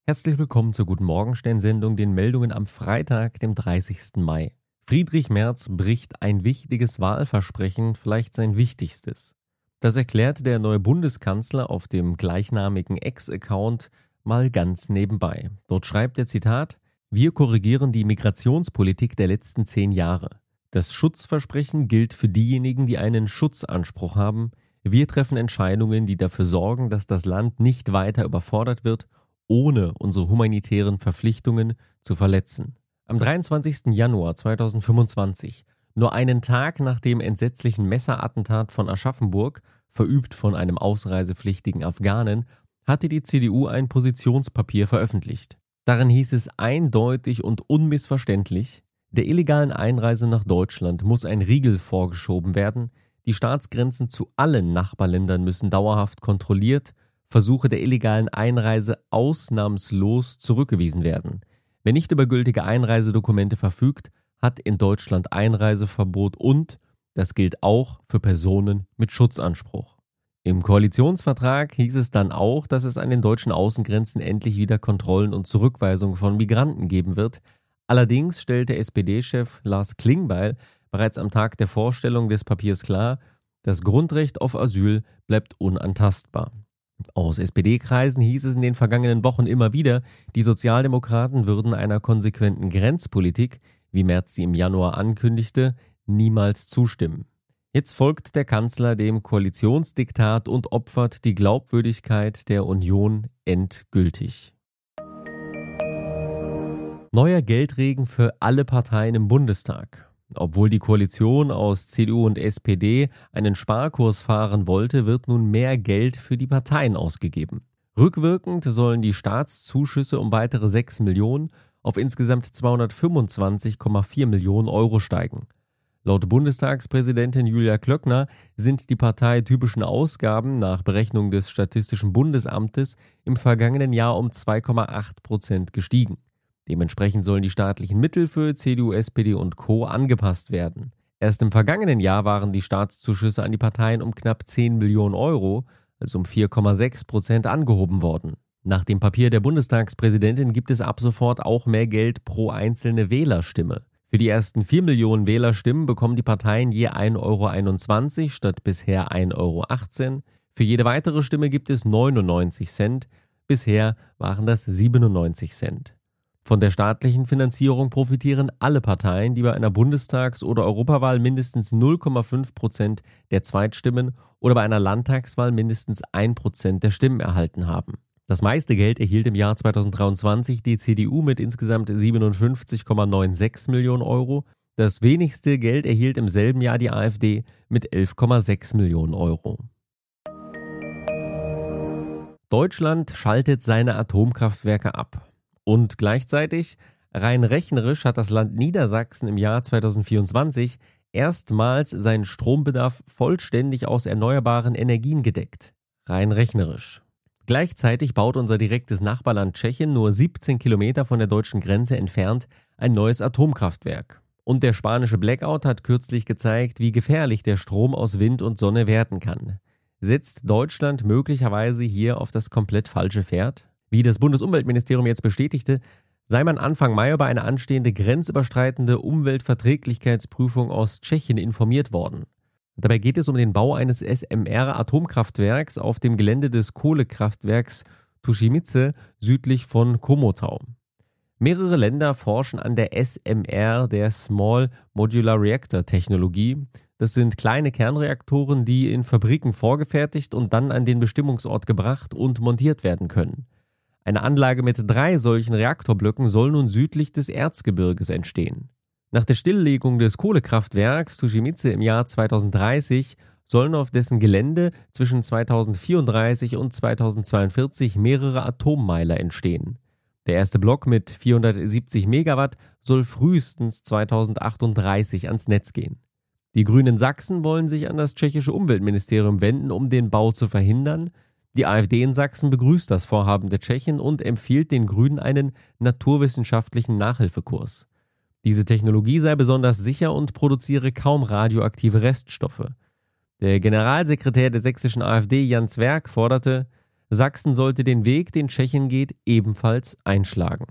Herzlich willkommen zur Guten Morgenstern-Sendung, den Meldungen am Freitag, dem 30. Mai. Friedrich Merz bricht ein wichtiges Wahlversprechen, vielleicht sein wichtigstes. Das erklärt der neue Bundeskanzler auf dem gleichnamigen Ex-Account mal ganz nebenbei. Dort schreibt er, Zitat, „Wir korrigieren die Migrationspolitik der letzten 10 Jahre. Das Schutzversprechen gilt für diejenigen, die einen Schutzanspruch haben. Wir treffen Entscheidungen, die dafür sorgen, dass das Land nicht weiter überfordert wird, ohne unsere humanitären Verpflichtungen zu verletzen." Am 23. Januar 2025, nur einen Tag nach dem entsetzlichen Messerattentat von Aschaffenburg, verübt von einem ausreisepflichtigen Afghanen, hatte die CDU ein Positionspapier veröffentlicht. Darin hieß es eindeutig und unmissverständlich: Der illegalen Einreise nach Deutschland muss ein Riegel vorgeschoben werden, die Staatsgrenzen zu allen Nachbarländern müssen dauerhaft kontrolliert, Versuche der illegalen Einreise ausnahmslos zurückgewiesen werden. Wer nicht über gültige Einreisedokumente verfügt, hat in Deutschland Einreiseverbot und das gilt auch für Personen mit Schutzanspruch. Im Koalitionsvertrag hieß es dann auch, dass es an den deutschen Außengrenzen endlich wieder Kontrollen und Zurückweisungen von Migranten geben wird. Allerdings stellte SPD-Chef Lars Klingbeil bereits am Tag der Vorstellung des Papiers klar, das Grundrecht auf Asyl bleibt unantastbar. Aus SPD-Kreisen hieß es in den vergangenen Wochen immer wieder, die Sozialdemokraten würden einer konsequenten Grenzpolitik, wie Merz sie im Januar ankündigte, niemals zustimmen. Jetzt folgt der Kanzler dem Koalitionsdiktat und opfert die Glaubwürdigkeit der Union endgültig. Neuer Geldregen für alle Parteien im Bundestag. Obwohl die Koalition aus CDU und SPD einen Sparkurs fahren wollte, wird nun mehr Geld für die Parteien ausgegeben. Rückwirkend sollen die Staatszuschüsse um weitere 6 Millionen auf insgesamt 225,4 Millionen Euro steigen. Laut Bundestagspräsidentin Julia Klöckner sind die parteitypischen Ausgaben nach Berechnung des Statistischen Bundesamtes im vergangenen Jahr um 2,8% gestiegen. Dementsprechend sollen die staatlichen Mittel für CDU, SPD und Co. angepasst werden. Erst im vergangenen Jahr waren die Staatszuschüsse an die Parteien um knapp 10 Millionen Euro, also um 4,6% angehoben worden. Nach dem Papier der Bundestagspräsidentin gibt es ab sofort auch mehr Geld pro einzelne Wählerstimme. Für die ersten 4 Millionen Wählerstimmen bekommen die Parteien je 1,21 Euro statt bisher 1,18 Euro. Für jede weitere Stimme gibt es 99 Cent, bisher waren das 97 Cent. Von der staatlichen Finanzierung profitieren alle Parteien, die bei einer Bundestags- oder Europawahl mindestens 0,5% der Zweitstimmen oder bei einer Landtagswahl mindestens 1% der Stimmen erhalten haben. Das meiste Geld erhielt im Jahr 2023 die CDU mit insgesamt 57,96 Millionen Euro. Das wenigste Geld erhielt im selben Jahr die AfD mit 11,6 Millionen Euro. Deutschland schaltet seine Atomkraftwerke ab. Und gleichzeitig, rein rechnerisch, hat das Land Niedersachsen im Jahr 2024 erstmals seinen Strombedarf vollständig aus erneuerbaren Energien gedeckt. Rein rechnerisch. Gleichzeitig baut unser direktes Nachbarland Tschechien nur 17 Kilometer von der deutschen Grenze entfernt ein neues Atomkraftwerk. Und der spanische Blackout hat kürzlich gezeigt, wie gefährlich der Strom aus Wind und Sonne werden kann. Setzt Deutschland möglicherweise hier auf das komplett falsche Pferd? Wie das Bundesumweltministerium jetzt bestätigte, sei man Anfang Mai über eine anstehende grenzüberschreitende Umweltverträglichkeitsprüfung aus Tschechien informiert worden. Dabei geht es um den Bau eines SMR-Atomkraftwerks auf dem Gelände des Kohlekraftwerks Tuschimice südlich von Komotau. Mehrere Länder forschen an der SMR, der Small Modular Reactor Technologie. Das sind kleine Kernreaktoren, die in Fabriken vorgefertigt und dann an den Bestimmungsort gebracht und montiert werden können. Eine Anlage mit 3 solchen Reaktorblöcken soll nun südlich des Erzgebirges entstehen. Nach der Stilllegung des Kohlekraftwerks Tuschimice im Jahr 2030 sollen auf dessen Gelände zwischen 2034 und 2042 mehrere Atommeiler entstehen. Der erste Block mit 470 Megawatt soll frühestens 2038 ans Netz gehen. Die Grünen Sachsen wollen sich an das tschechische Umweltministerium wenden, um den Bau zu verhindern. Die AfD in Sachsen begrüßt das Vorhaben der Tschechen und empfiehlt den Grünen einen naturwissenschaftlichen Nachhilfekurs. Diese Technologie sei besonders sicher und produziere kaum radioaktive Reststoffe. Der Generalsekretär der sächsischen AfD, Jan Zwerg, forderte: Sachsen sollte den Weg, den Tschechien geht, ebenfalls einschlagen.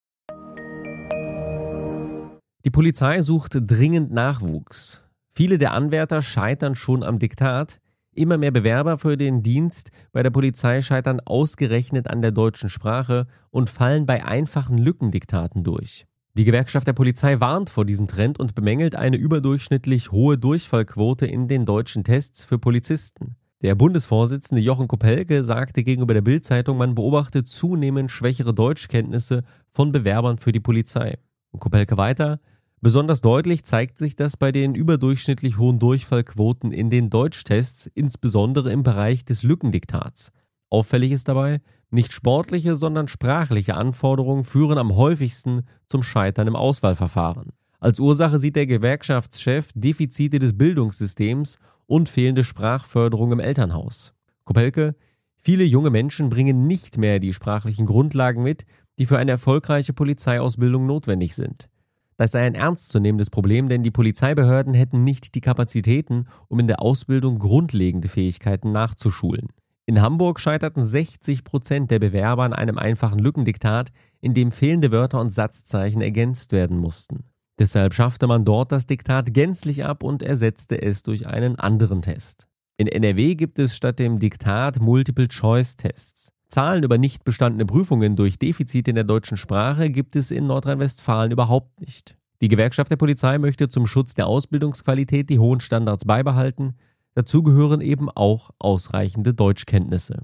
Die Polizei sucht dringend Nachwuchs. Viele der Anwärter scheitern schon am Diktat. Immer mehr Bewerber für den Dienst bei der Polizei scheitern ausgerechnet an der deutschen Sprache und fallen bei einfachen Lückendiktaten durch. Die Gewerkschaft der Polizei warnt vor diesem Trend und bemängelt eine überdurchschnittlich hohe Durchfallquote in den deutschen Tests für Polizisten. Der Bundesvorsitzende Jochen Kopelke sagte gegenüber der Bild-Zeitung, man beobachte zunehmend schwächere Deutschkenntnisse von Bewerbern für die Polizei. Und Kopelke weiter: Besonders deutlich zeigt sich das bei den überdurchschnittlich hohen Durchfallquoten in den Deutschtests, insbesondere im Bereich des Lückendiktats. Auffällig ist dabei, nicht sportliche, sondern sprachliche Anforderungen führen am häufigsten zum Scheitern im Auswahlverfahren. Als Ursache sieht der Gewerkschaftschef Defizite des Bildungssystems und fehlende Sprachförderung im Elternhaus. Kopelke: Viele junge Menschen bringen nicht mehr die sprachlichen Grundlagen mit, die für eine erfolgreiche Polizeiausbildung notwendig sind. Das sei ein ernstzunehmendes Problem, denn die Polizeibehörden hätten nicht die Kapazitäten, um in der Ausbildung grundlegende Fähigkeiten nachzuschulen. In Hamburg scheiterten 60% der Bewerber an einem einfachen Lückendiktat, in dem fehlende Wörter und Satzzeichen ergänzt werden mussten. Deshalb schaffte man dort das Diktat gänzlich ab und ersetzte es durch einen anderen Test. In NRW gibt es statt dem Diktat Multiple-Choice-Tests. Zahlen über nicht bestandene Prüfungen durch Defizite in der deutschen Sprache gibt es in Nordrhein-Westfalen überhaupt nicht. Die Gewerkschaft der Polizei möchte zum Schutz der Ausbildungsqualität die hohen Standards beibehalten. Dazu gehören eben auch ausreichende Deutschkenntnisse.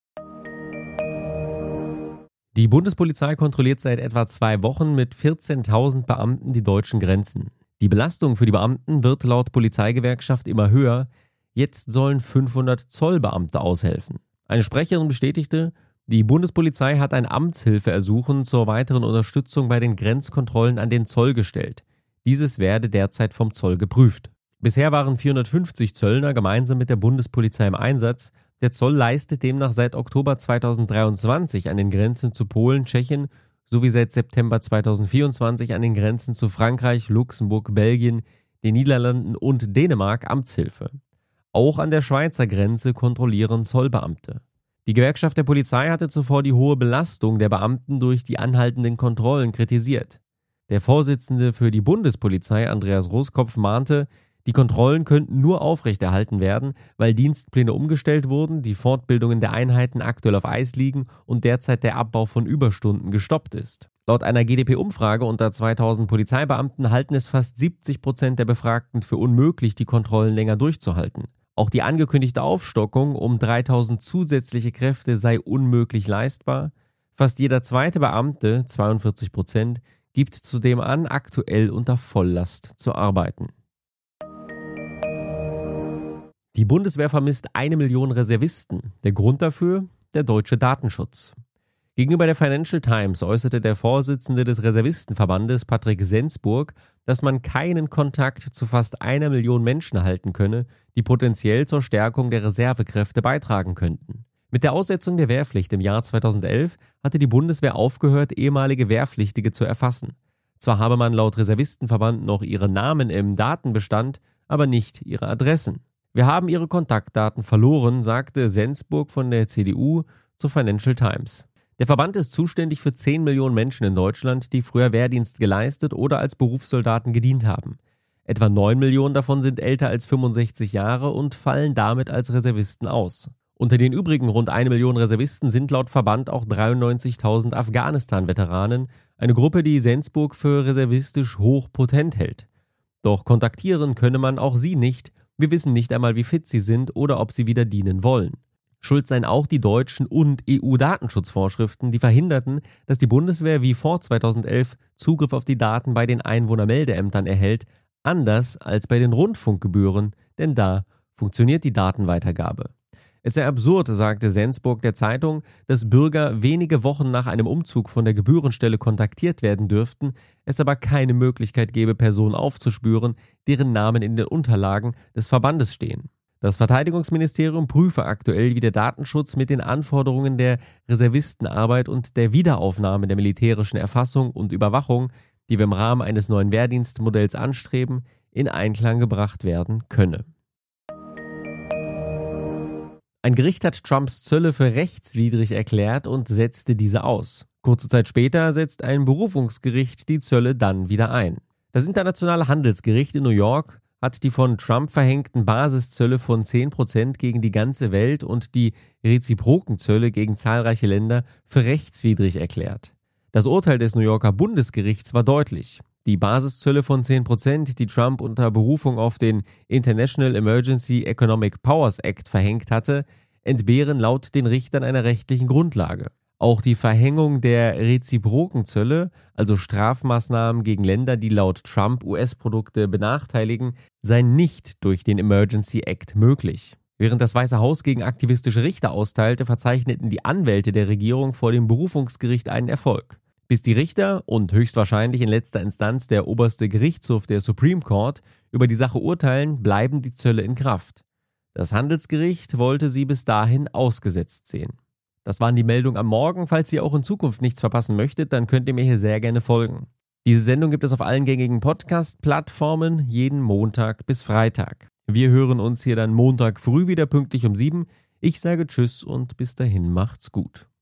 Die Bundespolizei kontrolliert seit etwa 2 Wochen mit 14.000 Beamten die deutschen Grenzen. Die Belastung für die Beamten wird laut Polizeigewerkschaft immer höher. Jetzt sollen 500 Zollbeamte aushelfen. Eine Sprecherin bestätigte, die Bundespolizei hat ein Amtshilfeersuchen zur weiteren Unterstützung bei den Grenzkontrollen an den Zoll gestellt. Dieses werde derzeit vom Zoll geprüft. Bisher waren 450 Zöllner gemeinsam mit der Bundespolizei im Einsatz. Der Zoll leistet demnach seit Oktober 2023 an den Grenzen zu Polen, Tschechien sowie seit September 2024 an den Grenzen zu Frankreich, Luxemburg, Belgien, den Niederlanden und Dänemark Amtshilfe. Auch an der Schweizer Grenze kontrollieren Zollbeamte. Die Gewerkschaft der Polizei hatte zuvor die hohe Belastung der Beamten durch die anhaltenden Kontrollen kritisiert. Der Vorsitzende für die Bundespolizei, Andreas Roskopf, mahnte, die Kontrollen könnten nur aufrechterhalten werden, weil Dienstpläne umgestellt wurden, die Fortbildungen der Einheiten aktuell auf Eis liegen und derzeit der Abbau von Überstunden gestoppt ist. Laut einer GdP-Umfrage unter 2000 Polizeibeamten halten es fast 70% der Befragten für unmöglich, die Kontrollen länger durchzuhalten. Auch die angekündigte Aufstockung um 3000 zusätzliche Kräfte sei unmöglich leistbar. Fast jeder zweite Beamte, 42%, gibt zudem an, aktuell unter Volllast zu arbeiten. Die Bundeswehr vermisst 1 Million Reservisten. Der Grund dafür? Der deutsche Datenschutz. Gegenüber der Financial Times äußerte der Vorsitzende des Reservistenverbandes, Patrick Sensburg, dass man keinen Kontakt zu fast 1 Million Menschen halten könne, die potenziell zur Stärkung der Reservekräfte beitragen könnten. Mit der Aussetzung der Wehrpflicht im Jahr 2011 hatte die Bundeswehr aufgehört, ehemalige Wehrpflichtige zu erfassen. Zwar habe man laut Reservistenverband noch ihre Namen im Datenbestand, aber nicht ihre Adressen. Wir haben ihre Kontaktdaten verloren, sagte Sensburg von der CDU zur Financial Times. Der Verband ist zuständig für 10 Millionen Menschen in Deutschland, die früher Wehrdienst geleistet oder als Berufssoldaten gedient haben. Etwa 9 Millionen davon sind älter als 65 Jahre und fallen damit als Reservisten aus. Unter den übrigen rund 1 Million Reservisten sind laut Verband auch 93.000 Afghanistan-Veteranen, eine Gruppe, die Sensburg für reservistisch hochpotent hält. Doch kontaktieren könne man auch sie nicht. Wir wissen nicht einmal, wie fit sie sind oder ob sie wieder dienen wollen. Schuld seien auch die deutschen und EU-Datenschutzvorschriften, die verhinderten, dass die Bundeswehr wie vor 2011 Zugriff auf die Daten bei den Einwohnermeldeämtern erhält, anders als bei den Rundfunkgebühren, denn da funktioniert die Datenweitergabe. Es sei absurd, sagte Sensburg der Zeitung, dass Bürger wenige Wochen nach einem Umzug von der Gebührenstelle kontaktiert werden dürften, es aber keine Möglichkeit gäbe, Personen aufzuspüren, deren Namen in den Unterlagen des Verbandes stehen. Das Verteidigungsministerium prüfe aktuell, wie der Datenschutz mit den Anforderungen der Reservistenarbeit und der Wiederaufnahme der militärischen Erfassung und Überwachung, die wir im Rahmen eines neuen Wehrdienstmodells anstreben, in Einklang gebracht werden könne. Ein Gericht hat Trumps Zölle für rechtswidrig erklärt und setzte diese aus. Kurze Zeit später setzt ein Berufungsgericht die Zölle dann wieder ein. Das Internationale Handelsgericht in New York hat die von Trump verhängten Basiszölle von 10% gegen die ganze Welt und die reziproken Zölle gegen zahlreiche Länder für rechtswidrig erklärt. Das Urteil des New Yorker Bundesgerichts war deutlich. Die Basiszölle von 10%, die Trump unter Berufung auf den International Emergency Economic Powers Act verhängt hatte, entbehren laut den Richtern einer rechtlichen Grundlage. Auch die Verhängung der reziproken Zölle, also Strafmaßnahmen gegen Länder, die laut Trump US-Produkte benachteiligen, sei nicht durch den Emergency Act möglich. Während das Weiße Haus gegen aktivistische Richter austeilte, verzeichneten die Anwälte der Regierung vor dem Berufungsgericht einen Erfolg. Bis die Richter und höchstwahrscheinlich in letzter Instanz der oberste Gerichtshof der Supreme Court über die Sache urteilen, bleiben die Zölle in Kraft. Das Handelsgericht wollte sie bis dahin ausgesetzt sehen. Das waren die Meldungen am Morgen. Falls ihr auch in Zukunft nichts verpassen möchtet, dann könnt ihr mir hier sehr gerne folgen. Diese Sendung gibt es auf allen gängigen Podcast-Plattformen jeden Montag bis Freitag. Wir hören uns hier dann Montag früh wieder pünktlich um 7. Ich sage Tschüss und bis dahin macht's gut.